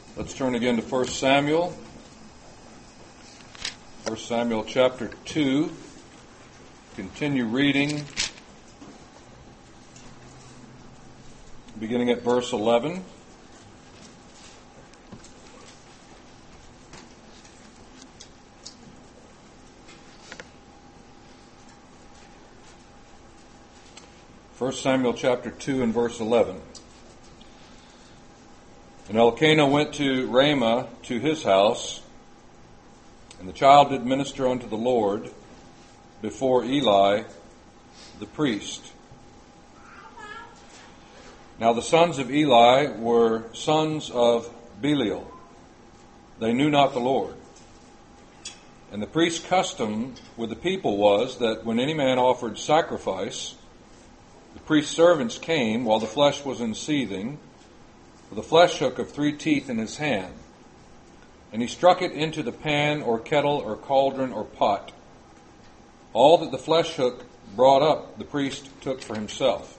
Let's turn again to 1 Samuel. 1 Samuel chapter 2. Continue reading beginning at verse 11. First Samuel chapter 2 and verse 11. And Elkanah went to Ramah to his house, and the child did minister unto the Lord before Eli the priest. Now the sons of Eli were sons of Belial. They knew not the Lord. And the priest's custom with the people was that when any man offered sacrifice, the priest's servants came while the flesh was in seething, with a flesh hook of 3 teeth in his hand. And he struck it into the pan or kettle or cauldron or pot. All that the flesh hook brought up, the priest took for himself.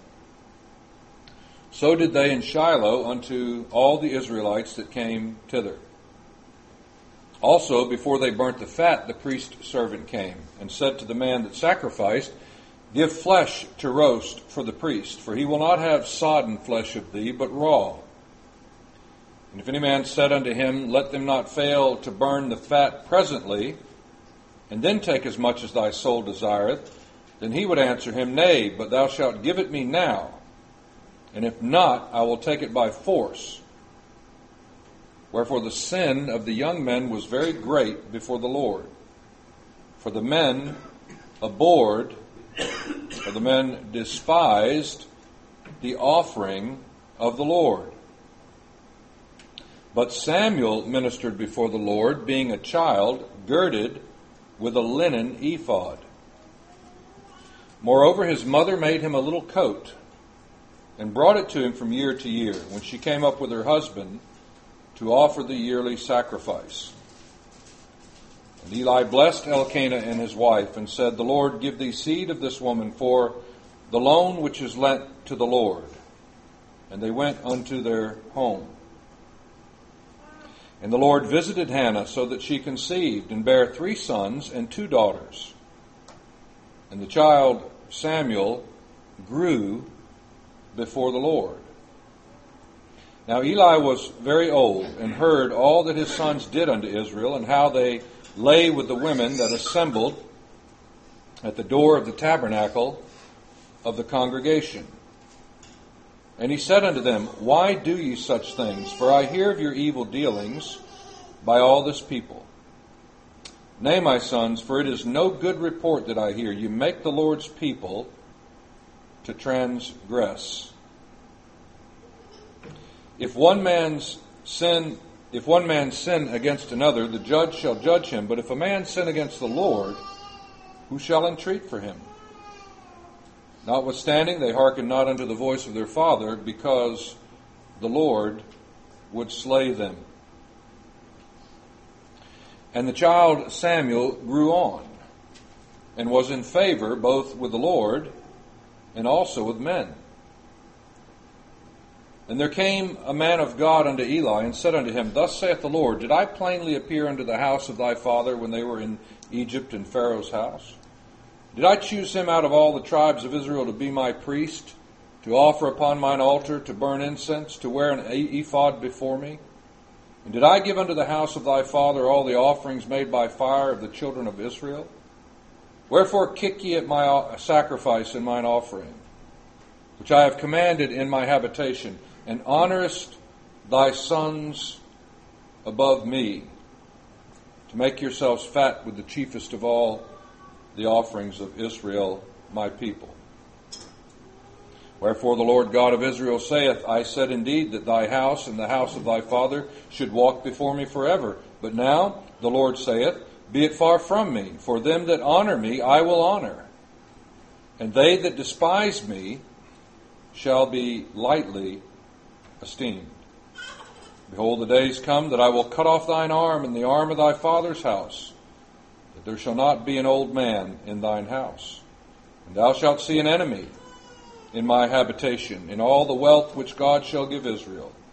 So did they in Shiloh unto all the Israelites that came thither. Also, before they burnt the fat, the priest's servant came and said to the man that sacrificed, Give flesh to roast for the priest, for he will not have sodden flesh of thee, but raw. And if any man said unto him, Let them not fail to burn the fat presently, and then take as much as thy soul desireth, then he would answer him, Nay, but thou shalt give it me now, and if not, I will take it by force. Wherefore the sin of the young men was very great before the Lord. For the men abhorred, or the men despised the offering of the Lord. But Samuel ministered before the Lord, being a child, girded with a linen ephod. Moreover, his mother made him a little coat, and brought it to him from year to year, when she came up with her husband to offer the yearly sacrifice. And Eli blessed Elkanah and his wife, and said, The Lord give thee seed of this woman for the loan which is lent to the Lord. And they went unto their home. And the Lord visited Hannah, so that she conceived, and bare 3 sons and 2 daughters. And the child Samuel grew before the Lord. Now Eli was very old, and heard all that his sons did unto Israel, and how they lay with the women that assembled at the door of the tabernacle of the congregation. And he said unto them, Why do ye such things? For I hear of your evil dealings by all this people. Nay, my sons, for it is no good report that I hear. You make the Lord's people to transgress. If one man sin against another, the judge shall judge him. But if a man sin against the Lord, who shall entreat for him? Notwithstanding, they hearkened not unto the voice of their father, because the Lord would slay them. And the child Samuel grew on, and was in favor both with the Lord and also with men. And there came a man of God unto Eli, and said unto him, Thus saith the Lord, Did I plainly appear unto the house of thy father when they were in Egypt in Pharaoh's house? Did I choose him out of all the tribes of Israel to be my priest, to offer upon mine altar, to burn incense, to wear an ephod before me? And did I give unto the house of thy father all the offerings made by fire of the children of Israel? Wherefore kick ye at my sacrifice and mine offering, which I have commanded in my habitation, and honorest thy sons above me, to make yourselves fat with the chiefest of all the offerings of Israel, my people. Wherefore the Lord God of Israel saith, I said indeed that thy house and the house of thy father should walk before me forever. But now the Lord saith, Be it far from me, for them that honor me I will honor, and they that despise me shall be lightly esteemed. Behold, the days come that I will cut off thine arm and the arm of thy father's house, that there shall not be an old man in thine house. And thou shalt see an enemy in my habitation, in all the wealth which God shall give Israel.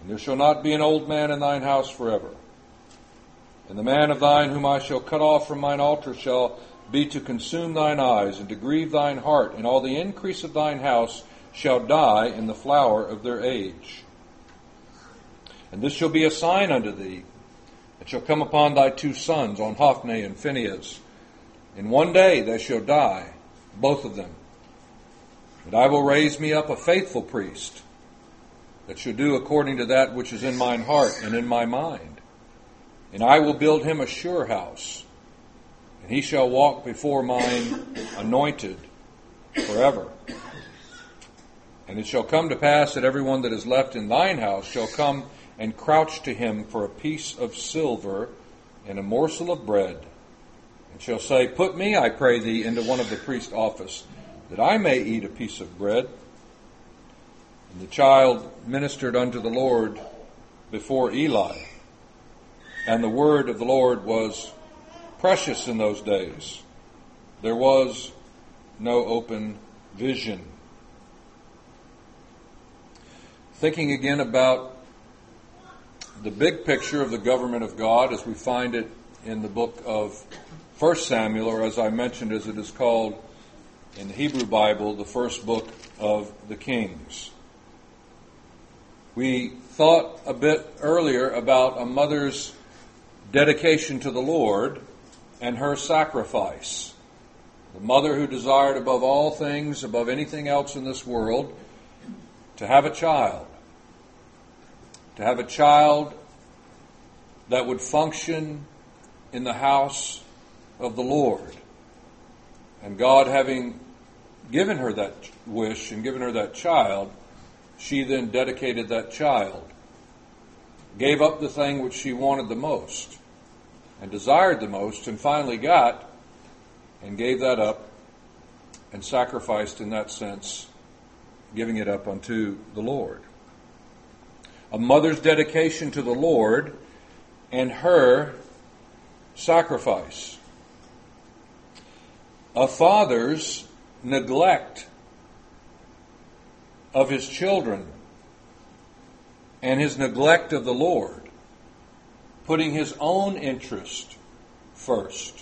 And there shall not be an old man in thine house forever. And the man of thine whom I shall cut off from mine altar shall be to consume thine eyes, and to grieve thine heart, and all the increase of thine house shall die in the flower of their age. And this shall be a sign unto thee. It shall come upon thy two sons, on Hophni and Phinehas. In one day they shall die, both of them. And I will raise me up a faithful priest, that shall do according to that which is in mine heart and in my mind. And I will build him a sure house, and he shall walk before mine anointed forever. And it shall come to pass that every one that is left in thine house shall come and crouch to him for a piece of silver and a morsel of bread, and shall say, Put me, I pray thee, into one of the priest's office, that I may eat a piece of bread. And the child ministered unto the Lord before Eli. And the word of the Lord was precious in those days. There was no open vision. Thinking again about the big picture of the government of God as we find it in the book of 1 Samuel, or as I mentioned, as it is called in the Hebrew Bible, the first book of the Kings. We thought a bit earlier about a mother's dedication to the Lord and her sacrifice. The mother who desired above all things, above anything else in this world, to have a child. To have a child that would function in the house of the Lord. And God having given her that wish and given her that child, she then dedicated that child, gave up the thing which she wanted the most and desired the most, and finally got and gave that up and sacrificed in that sense, giving it up unto the Lord. A mother's dedication to the Lord and her sacrifice. A father's neglect of his children and his neglect of the Lord, putting his own interest first.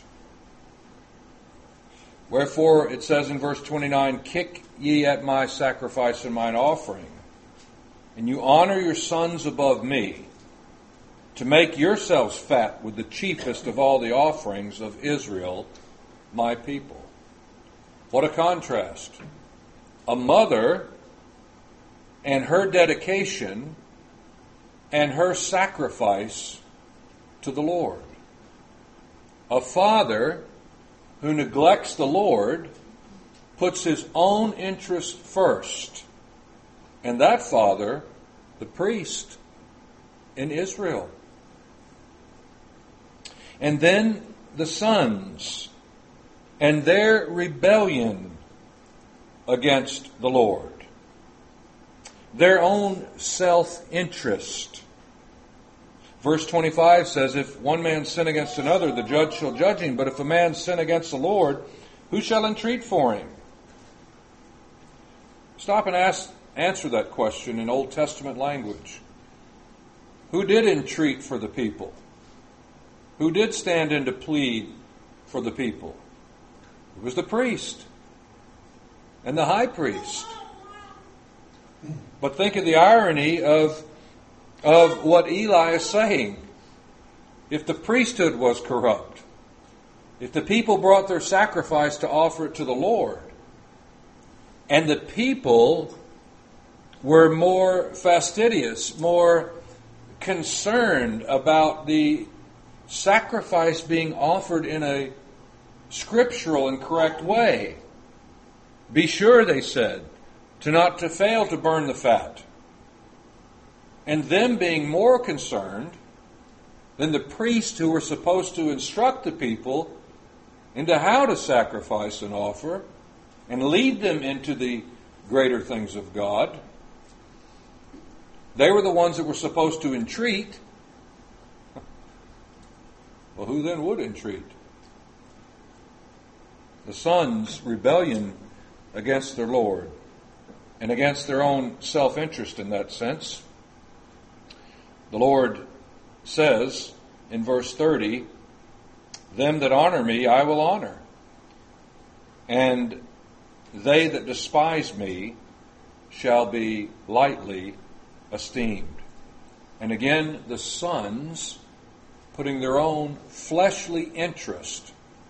Wherefore it says in verse 29, Kick ye at my sacrifice and mine offering, and you honor your sons above me, to make yourselves fat with the chiefest of all the offerings of Israel, my people. What a contrast. A mother and her dedication and her sacrifice to the Lord. A father who neglects the Lord, puts his own interest first. And that father, the priest in Israel. And then the sons and their rebellion against the Lord. Their own self-interest. Verse 25 says, If one man sin against another, the judge shall judge him. But if a man sin against the Lord, who shall entreat for him? Stop and answer that question in Old Testament language. Who did entreat for the people? Who did stand in to plead for the people? It was the priest and the high priest. But think of the irony of what Eli is saying. If the priesthood was corrupt, if the people brought their sacrifice to offer it to the Lord, and the people were more fastidious, more concerned about the sacrifice being offered in a scriptural and correct way, be sure, they said, not to fail to burn the fat. And them being more concerned than the priests who were supposed to instruct the people into how to sacrifice and offer and lead them into the greater things of God. They were the ones that were supposed to entreat. Well, who then would entreat? The sons' rebellion against their Lord and against their own self-interest in that sense. The Lord says in verse 30, "Them that honor me I will honor, and they that despise me shall be lightly esteemed." And again, the sons putting their own fleshly interest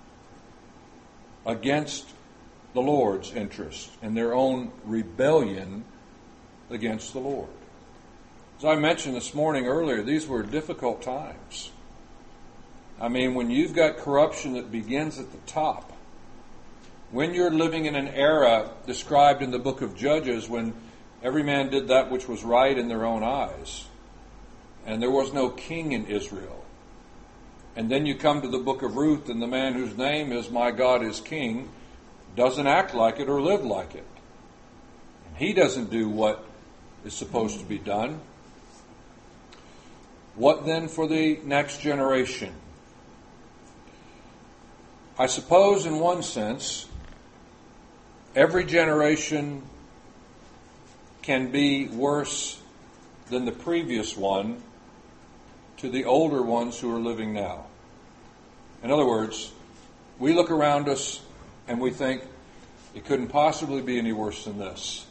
against the Lord's interest and their own rebellion against the Lord. As I mentioned this morning earlier, these were difficult times. I mean, when you've got corruption that begins at the top, when you're living in an era described in the book of Judges when every man did that which was right in their own eyes, and there was no king in Israel, and then you come to the book of Ruth, and the man whose name is "My God is King" doesn't act like it or live like it. And he doesn't do what is supposed to be done. What then for the next generation? I suppose in one sense, every generation can be worse than the previous one to the older ones who are living now. In other words, we look around us and we think it couldn't possibly be any worse than this.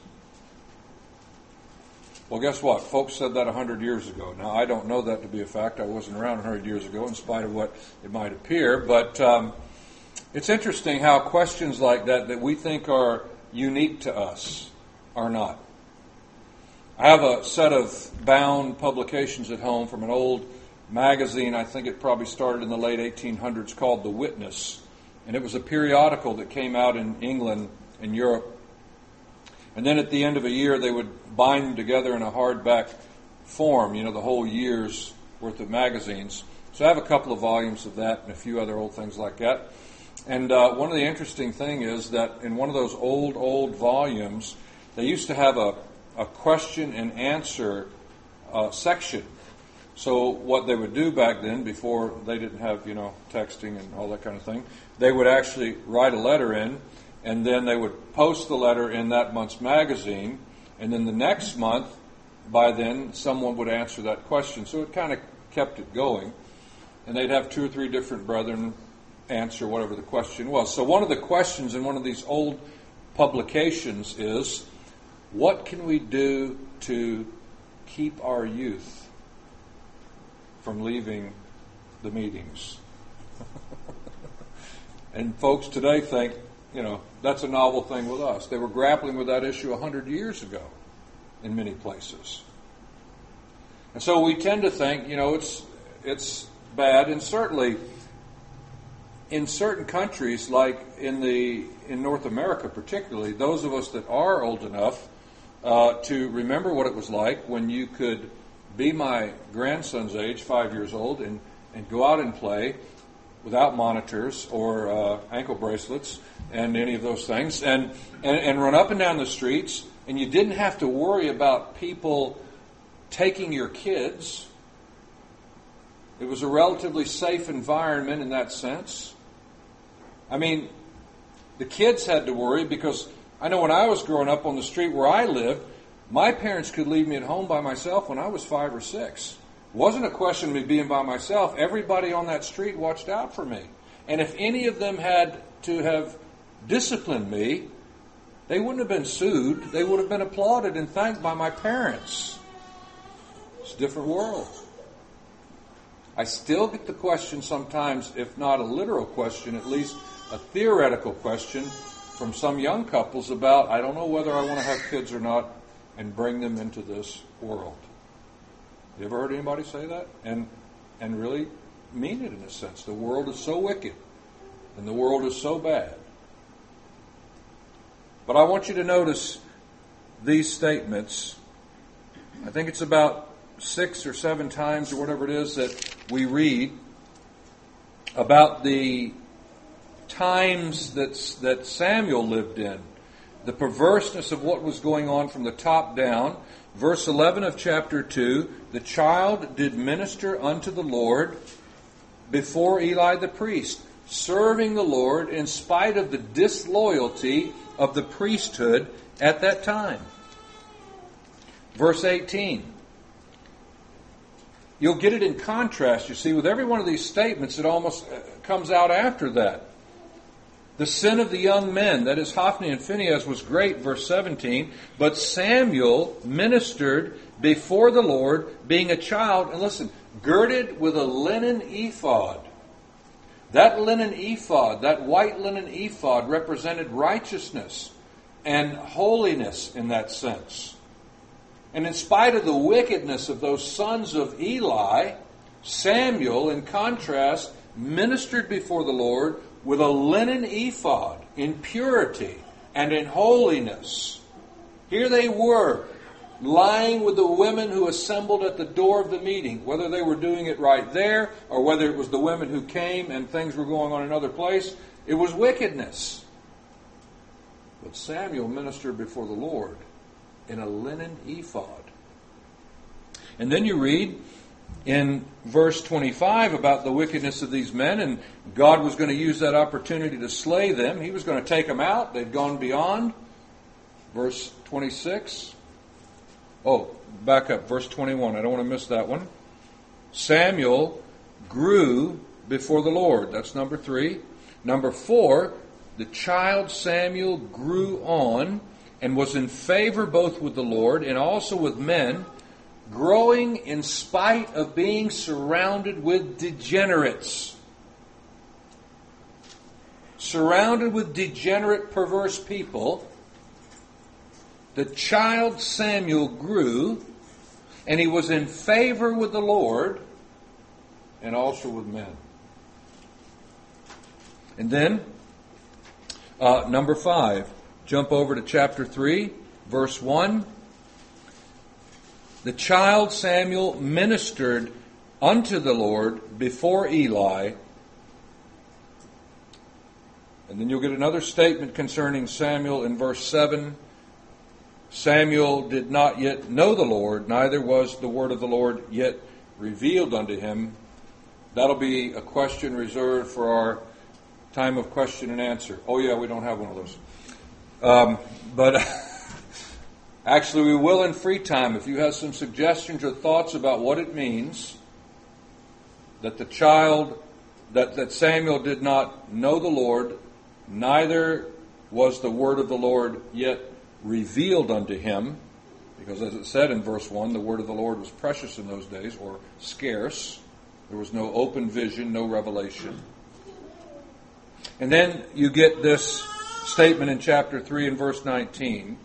Well, guess what? Folks said that 100 years ago. Now, I don't know that to be a fact. I wasn't around 100 years ago, in spite of what it might appear. But it's interesting how questions like that we think are unique to us are not. I have a set of bound publications at home from an old magazine. I think it probably started in the late 1800s, called The Witness. And it was a periodical that came out in England and Europe. And then at the end of a year, they would bind them together in a hardback form, the whole year's worth of magazines. So I have a couple of volumes of that and a few other old things like that. And one of the interesting things is that in one of those old volumes, they used to have a question and answer section. So what they would do back then, before they didn't have, texting and all that kind of thing, they would actually write a letter in, and then they would post the letter in that month's magazine, and then the next month, by then, someone would answer that question. So it kind of kept it going. And they'd have 2 or 3 different brethren answer whatever the question was. So one of the questions in one of these old publications is, what can we do to keep our youth from leaving the meetings? And folks today think, that's a novel thing with us. They were grappling with that issue 100 years ago in many places. And so we tend to think, it's bad. And certainly in certain countries, like in North America particularly, those of us that are old enough to remember what it was like when you could be my grandson's age, 5 years old, and go out and play without monitors or ankle bracelets and any of those things, and run up and down the streets, and you didn't have to worry about people taking your kids. It was a relatively safe environment in that sense. I mean, the kids had to worry because I know when I was growing up on the street where I lived, my parents could leave me at home by myself when I was 5 or 6. It wasn't a question of me being by myself. Everybody on that street watched out for me. And if any of them had to have disciplined me, they wouldn't have been sued. They would have been applauded and thanked by my parents. It's a different world. I still get the question sometimes, if not a literal question, at least a theoretical question from some young couples about, I don't know whether I want to have kids or not and bring them into this world. You ever heard anybody say that? And really mean it in a sense. The world is so wicked and the world is so bad. But I want you to notice these statements. I think it's about 6 or 7 times or whatever it is that we read about the times that Samuel lived in. The perverseness of what was going on from the top down. Verse 11 of chapter 2, the child did minister unto the Lord before Eli the priest, serving the Lord in spite of the disloyalty of the priesthood at that time. Verse 18, you'll get it in contrast, you see, with every one of these statements. It almost comes out after that. The sin of the young men, that is Hophni and Phinehas, was great, verse 17, but Samuel ministered before the Lord, being a child, and listen, girded with a linen ephod. That linen ephod, that white linen ephod, represented righteousness and holiness in that sense. And in spite of the wickedness of those sons of Eli, Samuel, in contrast, ministered before the Lord with a linen ephod in purity and in holiness. Here they were, lying with the women who assembled at the door of the meeting, whether they were doing it right there or whether it was the women who came and things were going on in another place. It was wickedness. But Samuel ministered before the Lord in a linen ephod. And then you read in verse 25 about the wickedness of these men, and God was going to use that opportunity to slay them. He was going to take them out. They'd gone beyond. Verse 26. Oh, back up. Verse 21. I don't want to miss that one. Samuel grew before the Lord. That's number 3. Number 4, the child Samuel grew on and was in favor both with the Lord and also with men, growing in spite of being surrounded with degenerates. Surrounded with degenerate, perverse people, the child Samuel grew, and he was in favor with the Lord and also with men. And then, number 5, jump over to chapter 3, verse 1. The child Samuel ministered unto the Lord before Eli. And then you'll get another statement concerning Samuel in verse 7. Samuel did not yet know the Lord, neither was the word of the Lord yet revealed unto him. That'll be a question reserved for our time of question and answer. Oh yeah, we don't have one of those. But actually we will in free time. If you have some suggestions or thoughts about what it means that the child, that Samuel did not know the Lord, neither was the word of the Lord yet revealed unto him, because as it said in verse 1, the word of the Lord was precious in those days, or scarce. There was no open vision, no revelation. And then you get this statement in chapter 3 and verse 19.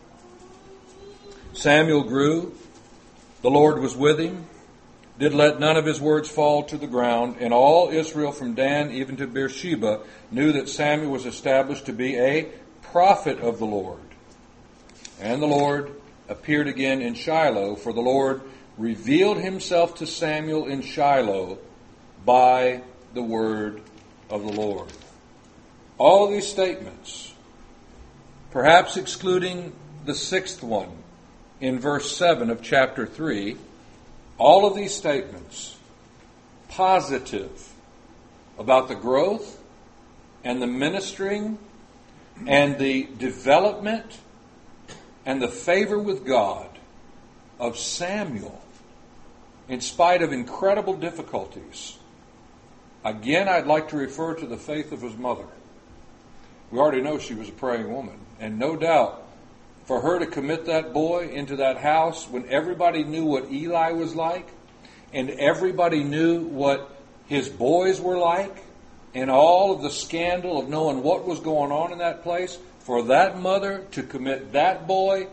Samuel grew, the Lord was with him, did let none of his words fall to the ground, and all Israel from Dan even to Beersheba knew that Samuel was established to be a prophet of the Lord. And the Lord appeared again in Shiloh, for the Lord revealed himself to Samuel in Shiloh by the word of the Lord. All of these statements, perhaps excluding the 6th one in verse 7 of chapter 3, all of these statements positive about the growth and the ministering and the development and the favor with God of Samuel in spite of incredible difficulties. Again, I'd like to refer to the faith of his mother. We already know she was a praying woman, and no doubt for her to commit that boy into that house when everybody knew what Eli was like and everybody knew what his boys were like and all of the scandal of knowing what was going on in that place, for that mother to commit that boy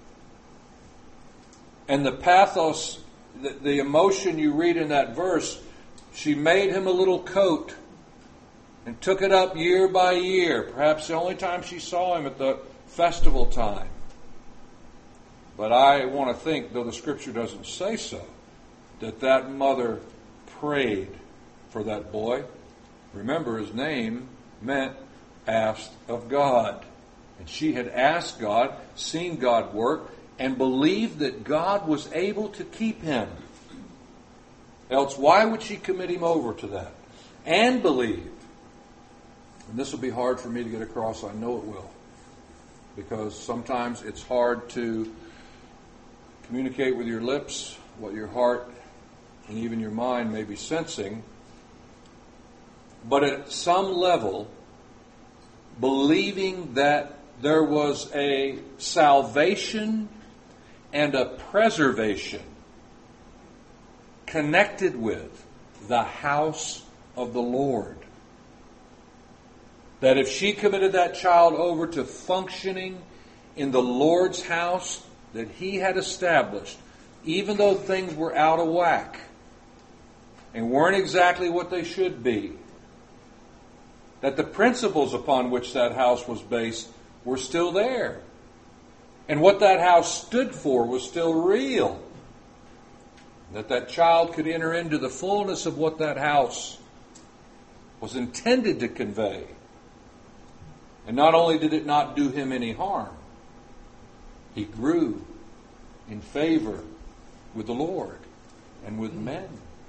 and the pathos, the emotion you read in that verse, she made him a little coat and took it up year by year, perhaps the only time she saw him at the festival time. But I want to think, though the Scripture doesn't say so, that that mother prayed for that boy. Remember, his name meant asked of God. And she had asked God, seen God work, and believed that God was able to keep him. Else, why would she commit him over to that? And believe. And this will be hard for me to get across, I know it will. Because sometimes it's hard to communicate with your lips what your heart and even your mind may be sensing, but at some level, believing that there was a salvation and a preservation connected with the house of the Lord. That if she committed that child over to functioning in the Lord's house that He had established, even though things were out of whack and weren't exactly what they should be, that the principles upon which that house was based were still there. And what that house stood for was still real. That child could enter into the fullness of what that house was intended to convey. And not only did it not do him any harm, he grew in favor with the Lord and with men.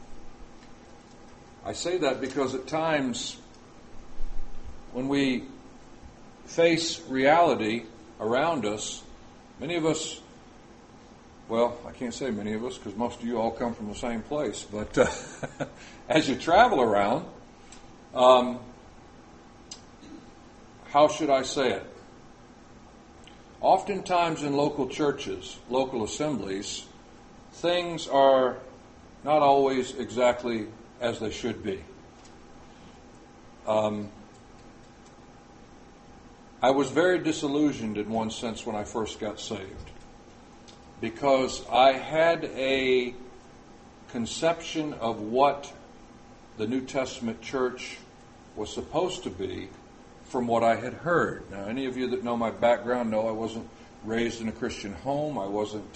I say that because at times when we face reality around us, many of us, well, I can't say many of us because most of you all come from the same place, but as you travel around, how should I say it? Oftentimes in local churches, local assemblies, things are not always exactly as they should be. I was very disillusioned in one sense when I first got saved, because I had a conception of what the New Testament church was supposed to be from what I had heard. Now, any of you that know my background know I wasn't raised in a Christian home. I wasn't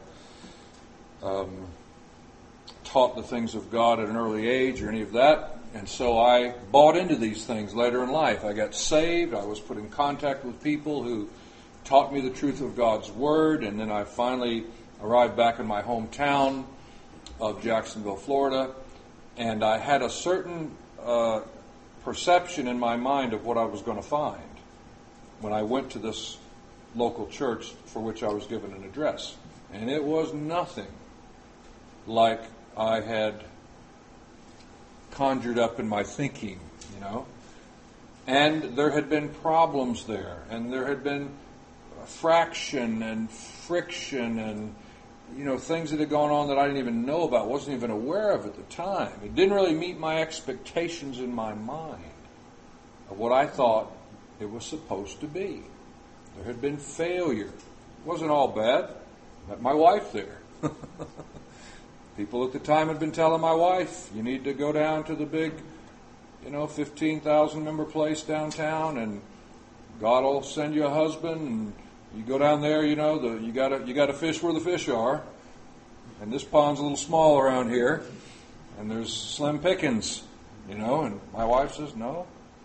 taught the things of God at an early age or any of that. And so I bought into these things later in life. I got saved. I was put in contact with people who taught me the truth of God's Word. And then I finally arrived back in my hometown of Jacksonville, Florida. And I had a certain perception in my mind of what I was going to find when I went to this local church for which I was given an address. And it was nothing like I had conjured up in my thinking, you know. And there had been problems there, and there had been fraction and friction and, you know, things that had gone on that I didn't even know about, wasn't even aware of at the time. It didn't really meet my expectations in my mind of what I thought it was supposed to be. There had been failure. It wasn't all bad. I met my wife there. People at the time had been telling my wife, you need to go down to the big, 15,000 member place downtown, and God will send you a husband, and you go down there, you got to fish where the fish are. And this pond's a little small around here, and there's slim pickings, and my wife says, no.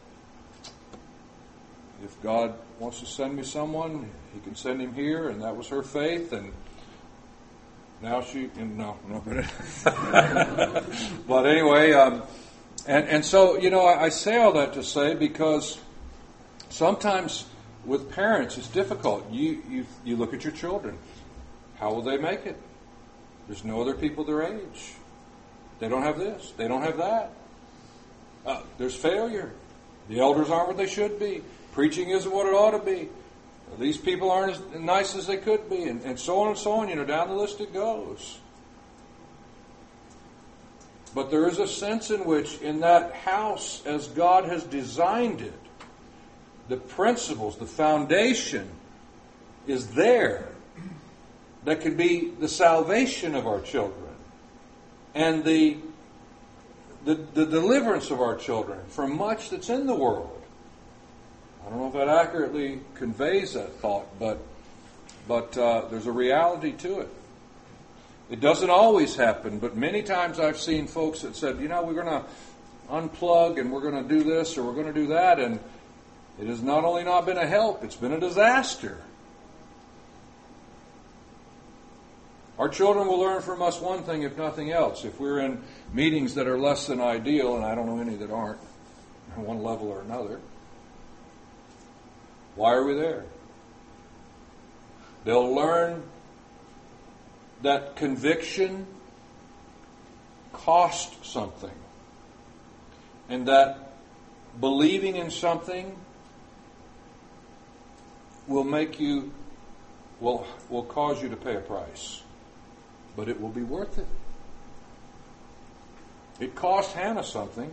If God wants to send me someone, He can send him here, and that was her faith, and now but anyway, and so, I say all that to say because sometimes with parents it's difficult. You look at your children. How will they make it? There's no other people their age. They don't have this. They don't have that. There's failure. The elders aren't what they should be. Preaching isn't what it ought to be. These people aren't as nice as they could be, and so on and so on. Down the list it goes. But there is a sense in which, in that house, as God has designed it, the principles, the foundation is there that could be the salvation of our children and the deliverance of our children from much that's in the world. I don't know if that accurately conveys that thought, but there's a reality to it. It doesn't always happen, but many times I've seen folks that said, we're going to unplug and we're going to do this or we're going to do that, and it has not only not been a help, it's been a disaster. Our children will learn from us one thing, if nothing else. If we're in meetings that are less than ideal, and I don't know any that aren't, on one level or another, why are we there? They'll learn that conviction cost something. And that believing in something will cause you to pay a price. But it will be worth it. It cost Hannah something.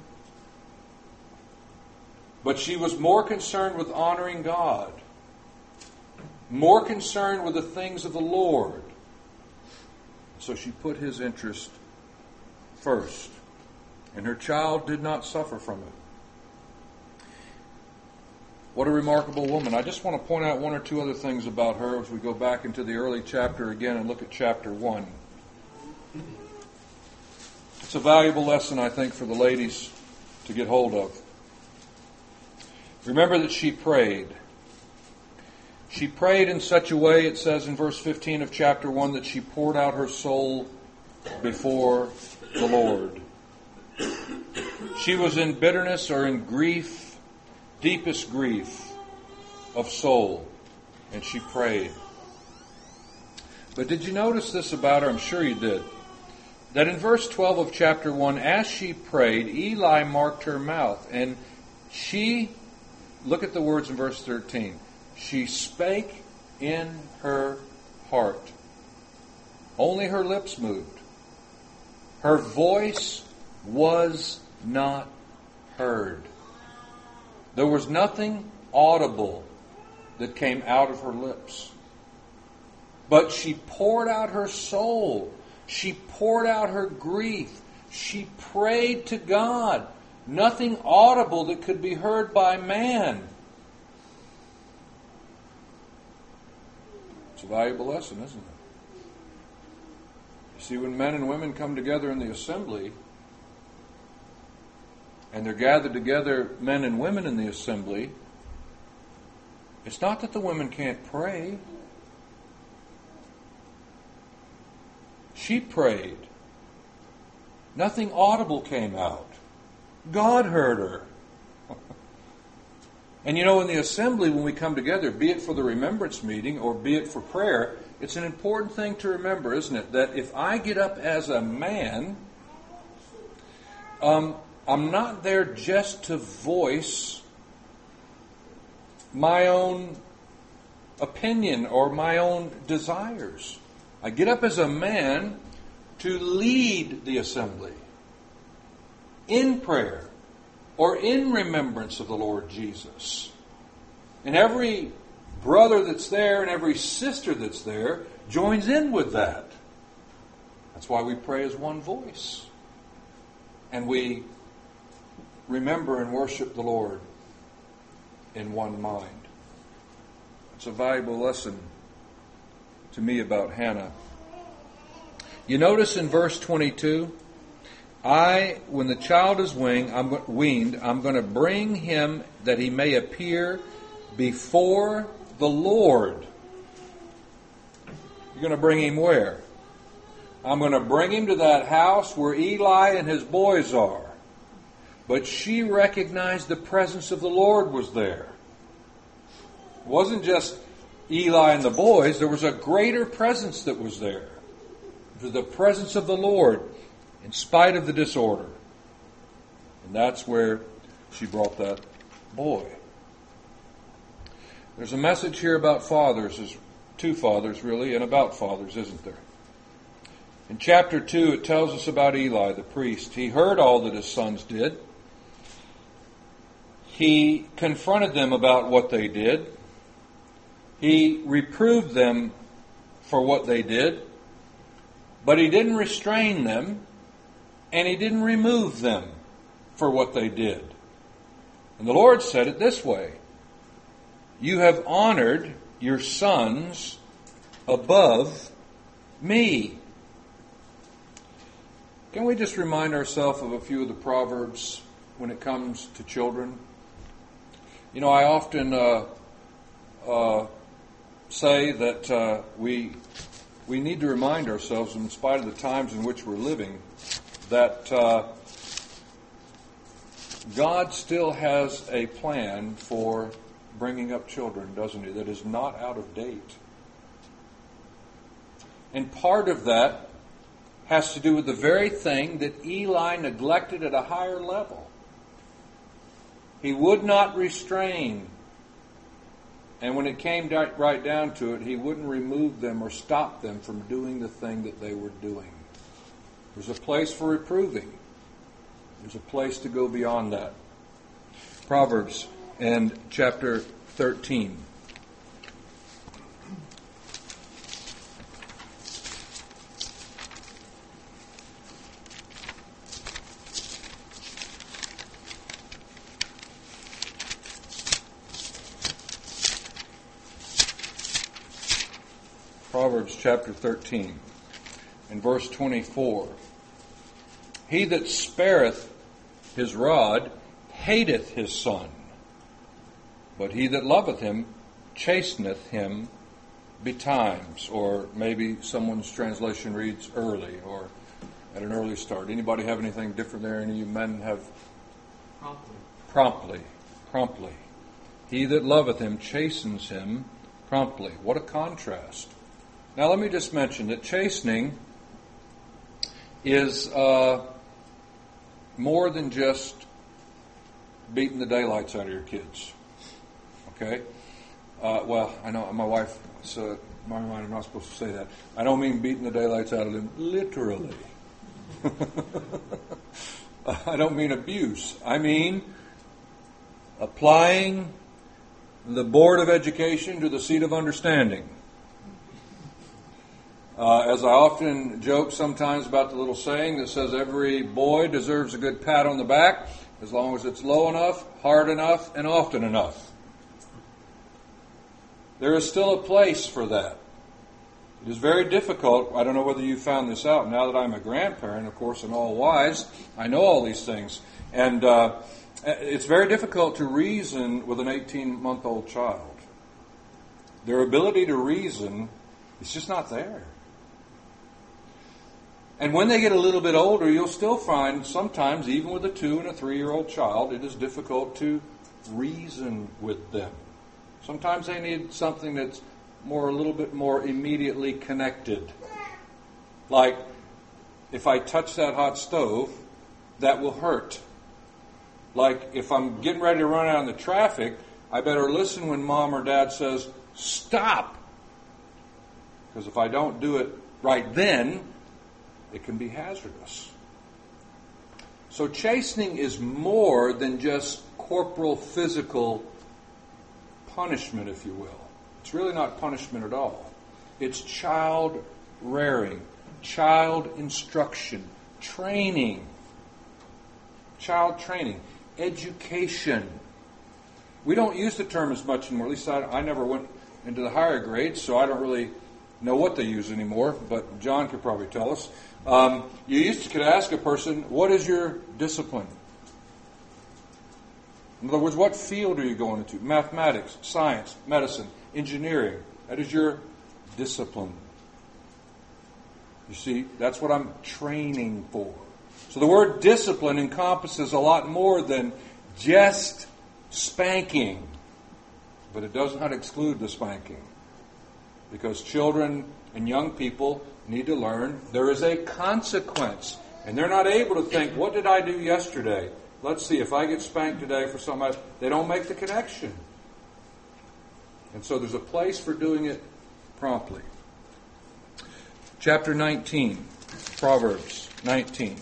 But she was more concerned with honoring God, more concerned with the things of the Lord. So she put His interest first. And her child did not suffer from it. What a remarkable woman. I just want to point out one or two other things about her as we go back into the early chapter again and look at chapter 1. It's a valuable lesson, I think, for the ladies to get hold of. Remember that she prayed. She prayed in such a way, it says in verse 15 of chapter 1, that she poured out her soul before the Lord. She was in bitterness or in grief, deepest grief of soul, and she prayed. But did you notice this about her? I'm sure you did. That in verse 12 of chapter 1, as she prayed, Eli marked her mouth, and she, look at the words in verse 13, she spake in her heart. Only her lips moved. Her voice was not heard. There was nothing audible that came out of her lips. But she poured out her soul. She poured out her grief. She prayed to God. Nothing audible that could be heard by man. It's a valuable lesson, isn't it? You see, when men and women come together in the assembly, and they're gathered together, men and women in the assembly, it's not that the women can't pray. She prayed. Nothing audible came out. God heard her. And you know, in the assembly, when we come together, be it for the remembrance meeting or be it for prayer, it's an important thing to remember, isn't it? That if I get up as a man, I'm not there just to voice my own opinion or my own desires. I get up as a man to lead the assembly in prayer or in remembrance of the Lord Jesus. And every brother that's there and every sister that's there joins in with that. That's why we pray as one voice. And we remember and worship the Lord in one mind. It's a valuable lesson to me about Hannah. You notice in verse 22, when the child is weaned, I'm going to bring him that he may appear before the Lord. You're going to bring him where? I'm going to bring him to that house where Eli and his boys are. But she recognized the presence of the Lord was there. It wasn't just Eli and the boys. There was a greater presence that was there. It was the presence of the Lord in spite of the disorder. And that's where she brought that boy. There's a message here about fathers, there's two fathers really, and about fathers, isn't there? In chapter 2, it tells us about Eli, the priest. He heard all that his sons did. He confronted them about what they did. He reproved them for what they did. But he didn't restrain them, and he didn't remove them for what they did. And the Lord said it this way: you have honored your sons above me. Can we just remind ourselves of a few of the Proverbs when it comes to children? You know, I often say that we need to remind ourselves, in spite of the times in which we're living, that God still has a plan for bringing up children, doesn't he, that is not out of date. And part of that has to do with the very thing that Eli neglected at a higher level. He would not restrain. And when it came right down to it, he wouldn't remove them or stop them from doing the thing that they were doing. There's a place for reproving. There's a place to go beyond that. Proverbs and chapter 13. Proverbs chapter 13 and verse 24. He that spareth his rod hateth his son, but he that loveth him chasteneth him betimes. Or maybe someone's translation reads early, or at an early start. Anybody have anything different there? Any of you men have? Promptly. He that loveth him chastens him promptly. What a contrast. Now let me just mention that chastening is more than just beating the daylights out of your kids. Okay? Well, I know my wife, so my mind, I'm not supposed to say that. I don't mean beating the daylights out of them literally. I don't mean abuse. I mean applying the Board of Education to the seat of understanding. As I often joke sometimes about the little saying that says every boy deserves a good pat on the back as long as it's low enough, hard enough, and often enough. There is still a place for that. It is very difficult. I don't know whether you found this out. Now that I'm a grandparent, of course, and all wise, I know all these things. And it's very difficult to reason with an 18-month-old child. Their ability to reason is just not there. And when they get a little bit older, you'll still find sometimes, even with a 2- and a 3-year-old child, it is difficult to reason with them. Sometimes they need something that's a little bit more immediately connected. Like, if I touch that hot stove, that will hurt. Like, if I'm getting ready to run out in the traffic, I better listen when Mom or Dad says, stop. Because if I don't do it right then, it can be hazardous. So chastening is more than just corporal physical punishment, if you will. It's really not punishment at all. It's child rearing, child instruction, training, child training, education. We don't use the term as much anymore. At least I never went into the higher grades, so I don't really know what they use anymore, but John could probably tell us. You could ask a person, what is your discipline? In other words, what field are you going into? Mathematics, science, medicine, engineering. That is your discipline. You see, that's what I'm training for. So the word discipline encompasses a lot more than just spanking. But it does not exclude the spanking. Because children and young people need to learn there is a consequence. And they're not able to think, what did I do yesterday? Let's see, if I get spanked today for something else, they don't make the connection. And so there's a place for doing it promptly. Chapter 19, Proverbs 19.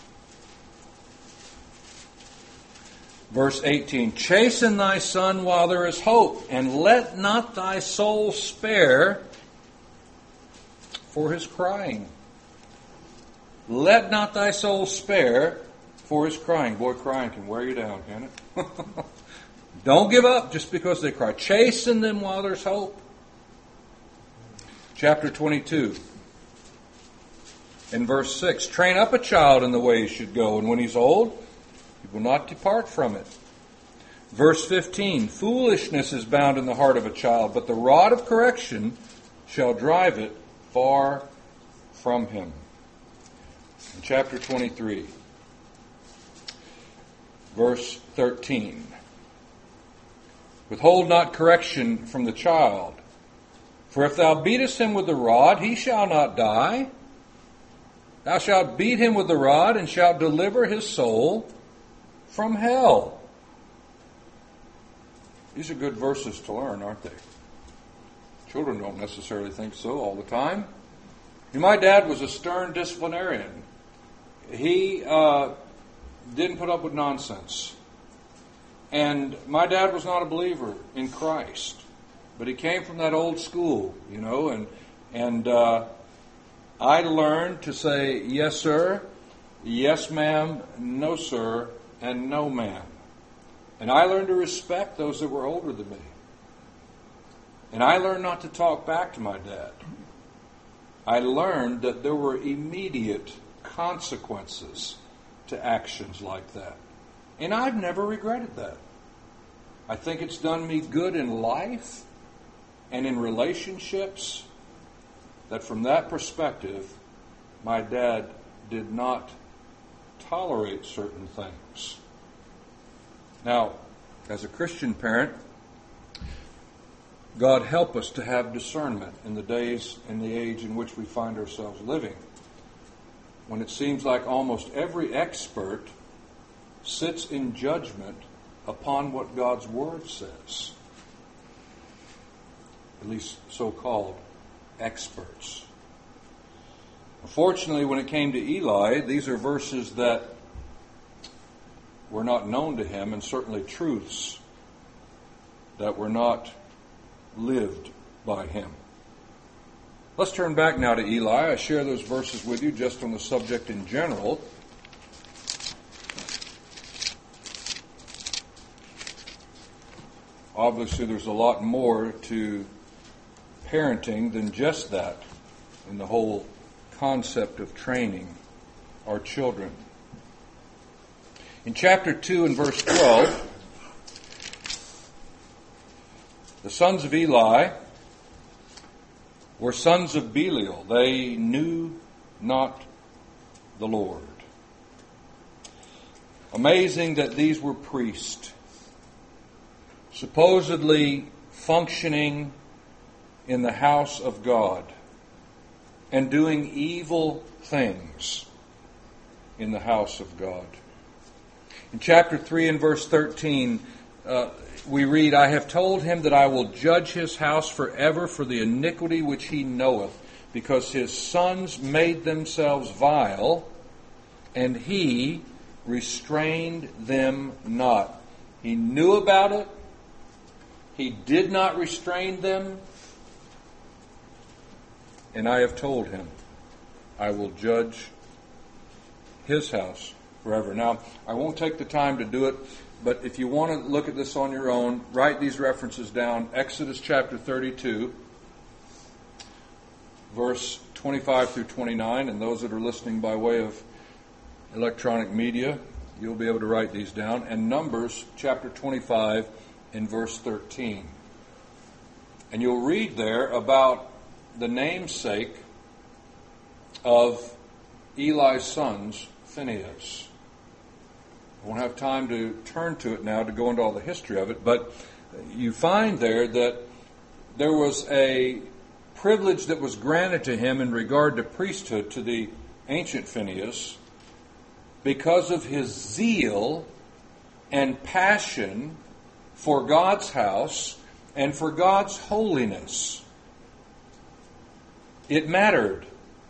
Verse 18, chasten thy son while there is hope, and let not thy soul spare for his crying. Let not thy soul spare for his crying. Boy, crying can wear you down, can it? Don't give up just because they cry. Chasten them while there's hope. Chapter 22, in verse 6, train up a child in the way he should go, and when he's old, he will not depart from it. Verse 15, foolishness is bound in the heart of a child, but the rod of correction shall drive it far from him. In chapter 23, verse 13, withhold not correction from the child, for if thou beatest him with the rod, he shall not die. Thou shalt beat him with the rod, and shalt deliver his soul from hell. These are good verses to learn, aren't they? Children don't necessarily think so all the time. My dad was a stern disciplinarian. He didn't put up with nonsense. And my dad was not a believer in Christ. But he came from that old school, and I learned to say, yes, sir, yes, ma'am, no, sir, and no, ma'am. And I learned to respect those that were older than me. And I learned not to talk back to my dad. I learned that there were immediate consequences to actions like that. And I've never regretted that. I think it's done me good in life and in relationships, that from that perspective, my dad did not tolerate certain things. Now, as a Christian parent, God help us to have discernment in the days and the age in which we find ourselves living, when it seems like almost every expert sits in judgment upon what God's Word says. At least so-called experts. Unfortunately, when it came to Eli, these are verses that were not known to him, and certainly truths that were not lived by him. Let's turn back now to Eli. I share those verses with you just on the subject in general. Obviously, there's a lot more to parenting than just that in the whole concept of training our children. In chapter 2 and verse 12, the sons of Eli were sons of Belial. They knew not the Lord. Amazing that these were priests, supposedly functioning in the house of God and doing evil things in the house of God. In chapter 3 and verse 13, we read, I have told him that I will judge his house forever for the iniquity which he knoweth, because his sons made themselves vile, and he restrained them not. He knew about it. He did not restrain them. And I have told him, I will judge his house forever. Now, I won't take the time to do it, but if you want to look at this on your own, write these references down. Exodus chapter 32, verse 25 through 29, and those that are listening by way of electronic media, you'll be able to write these down. And Numbers chapter 25 and verse 13. And you'll read there about the namesake of Eli's sons, Phinehas. I won't have time to turn to it now to go into all the history of it, but you find there that there was a privilege that was granted to him in regard to priesthood to the ancient Phinehas because of his zeal and passion for God's house and for God's holiness. It mattered.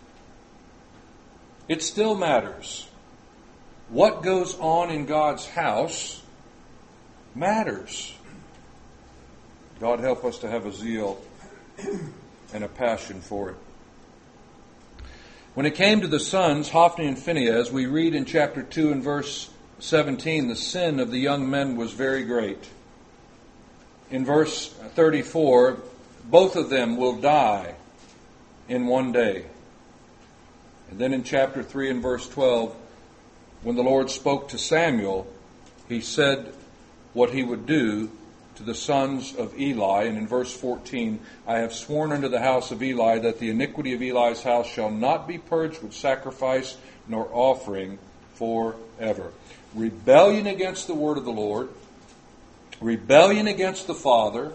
It still matters. What goes on in God's house matters. God help us to have a zeal and a passion for it. When it came to the sons, Hophni and Phinehas, we read in chapter 2 and verse 17, the sin of the young men was very great. In verse 34, both of them will die in one day. And then in chapter 3 and verse 12, when the Lord spoke to Samuel, he said what he would do to the sons of Eli. And in verse 14, I have sworn unto the house of Eli that the iniquity of Eli's house shall not be purged with sacrifice nor offering forever. Rebellion against the word of the Lord, rebellion against the Father,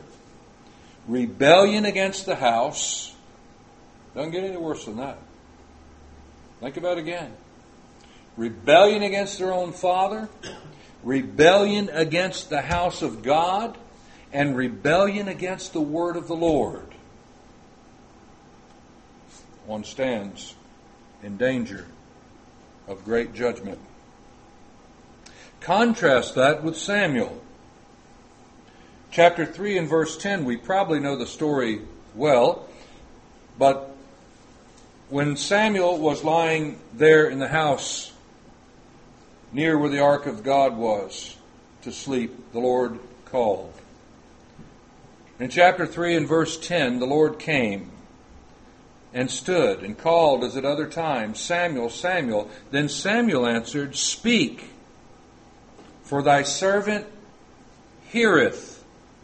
rebellion against the house. Doesn't get any worse than that. Think about it again. Rebellion against their own father, rebellion against the house of God, and rebellion against the word of the Lord. One stands in danger of great judgment. Contrast that with Samuel. Chapter 3 and verse 10, we probably know the story well, but when Samuel was lying there in the house near where the ark of God was to sleep, the Lord called. In chapter 3 and verse 10, the Lord came and stood and called as at other times, Samuel, Samuel. Then Samuel answered, Speak, for thy servant heareth.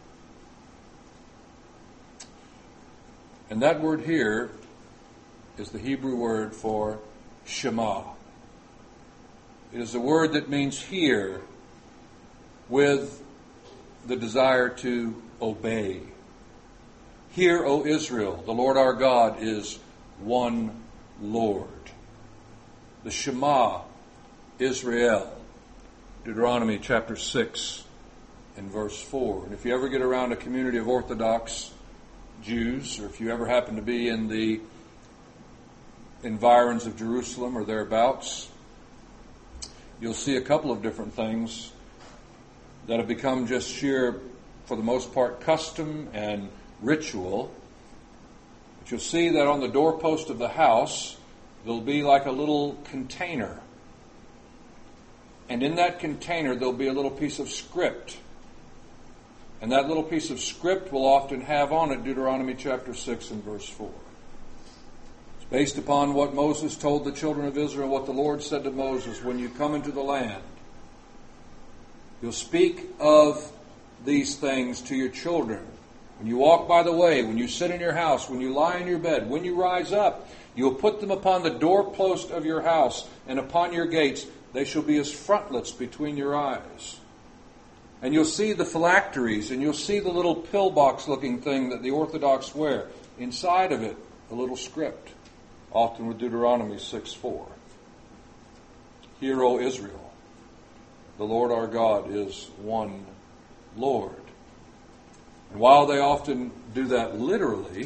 And that word here is the Hebrew word for Shema. It is a word that means hear with the desire to obey. Hear, O Israel, the Lord our God is one Lord. The Shema, Israel. Deuteronomy chapter 6 and verse 4. And if you ever get around a community of Orthodox Jews, or if you ever happen to be in the environs of Jerusalem or thereabouts, you'll see a couple of different things that have become just sheer, for the most part, custom and ritual. But you'll see that on the doorpost of the house, there'll be like a little container. And in that container, there'll be a little piece of script. And that little piece of script will often have on it Deuteronomy chapter 6 and verse 4. It's based upon what Moses told the children of Israel, what the Lord said to Moses, when you come into the land, you'll speak of these things to your children. When you walk by the way, when you sit in your house, when you lie in your bed, when you rise up, you'll put them upon the doorpost of your house and upon your gates. They shall be as frontlets between your eyes. And you'll see the phylacteries, and you'll see the little pillbox-looking thing that the Orthodox wear. Inside of it, a little script, often with Deuteronomy 6:4. Hear, O Israel, the Lord our God is one Lord. And while they often do that literally,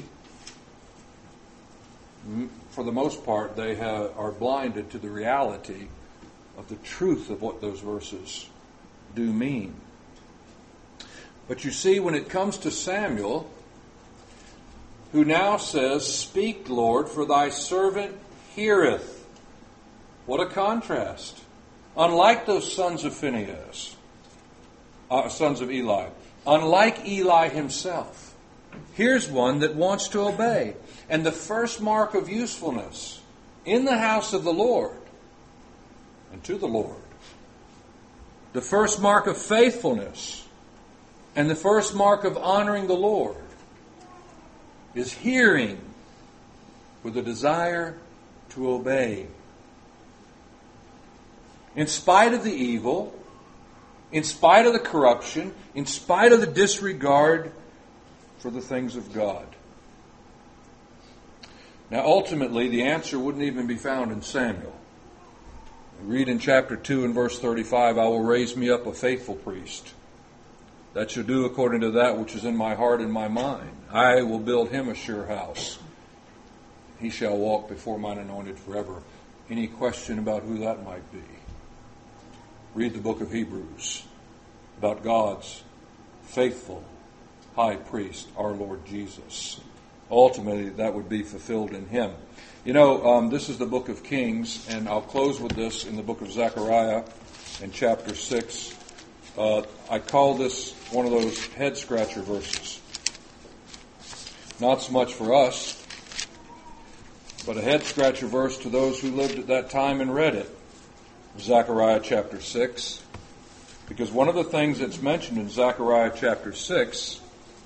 for the most part, they are blinded to the reality of the truth of what those verses do mean. But you see, when it comes to Samuel, who now says, Speak, Lord, for thy servant heareth. What a contrast. Unlike those sons of Phinehas, sons of Eli, unlike Eli himself, here's one that wants to obey. And the first mark of usefulness in the house of the Lord and to the Lord, the first mark of faithfulness and the first mark of honoring the Lord is hearing with a desire to obey. In spite of the evil, in spite of the corruption, in spite of the disregard for the things of God. Now, ultimately, the answer wouldn't even be found in Samuel. We read in chapter 2 and verse 35, I will raise me up a faithful priest that shall do according to that which is in my heart and my mind. I will build him a sure house. He shall walk before mine anointed forever. Any question about who that might be? Read the book of Hebrews about God's faithful high priest, our Lord Jesus. Ultimately, that would be fulfilled in him. You know, this is the book of Kings, and I'll close with this in the book of Zechariah in chapter 6. I call this one of those head-scratcher verses. Not so much for us, but a head-scratcher verse to those who lived at that time and read it. Zechariah chapter 6. Because one of the things that's mentioned in Zechariah chapter 6,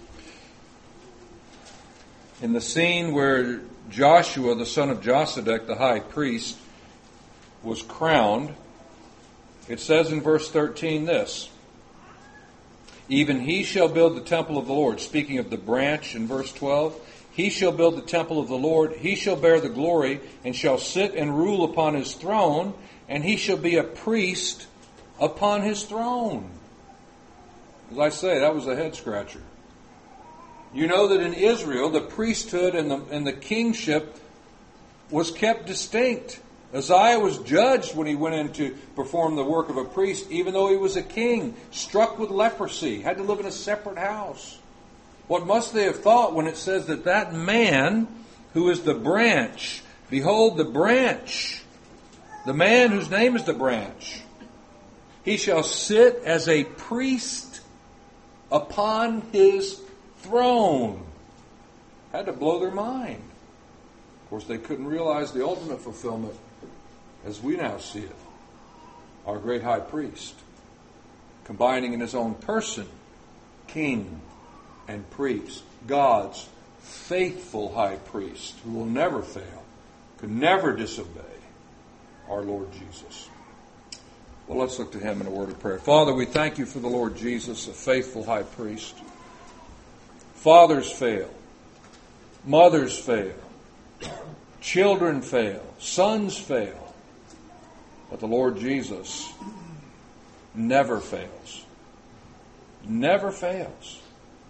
in the scene where Joshua, the son of Josedek, the high priest, was crowned, it says in verse 13 this, Even he shall build the temple of the Lord. Speaking of the branch in verse 12, He shall build the temple of the Lord. He shall bear the glory, and shall sit and rule upon his throne, and he shall be a priest upon his throne. As I say, that was a head scratcher. You know that in Israel, the priesthood and the kingship was kept distinct. Uzziah was judged when he went in to perform the work of a priest, even though he was a king, struck with leprosy, had to live in a separate house. What must they have thought when it says that that man who is the branch, behold the branch, the man whose name is the branch, he shall sit as a priest upon his throne. Had to blow their mind. Of course, they couldn't realize the ultimate fulfillment as we now see it. Our great high priest, combining in his own person king and priest, God's faithful high priest who will never fail, could never disobey, our Lord Jesus. Well, let's look to him in a word of prayer. Father, we thank you for the Lord Jesus, a faithful high priest. Fathers fail. Mothers fail. Children fail. Sons fail. But the Lord Jesus never fails. Never fails.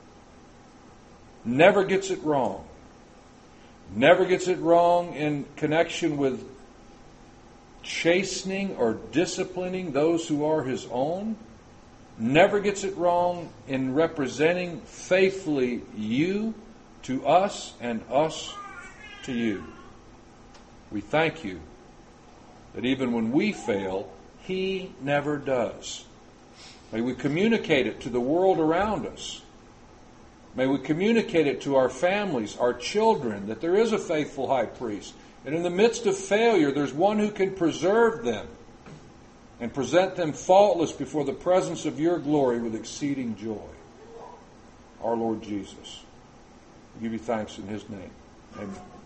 Never gets it wrong. Never gets it wrong in connection with chastening or disciplining those who are his own. Never gets it wrong in representing faithfully you to us and us to you. We thank you that even when we fail, he never does. May we communicate it to the world around us. May we communicate it to our families, our children, that there is a faithful high priest. And in the midst of failure, there's one who can preserve them and present them faultless before the presence of your glory with exceeding joy. Our Lord Jesus. We give you thanks in his name. Amen.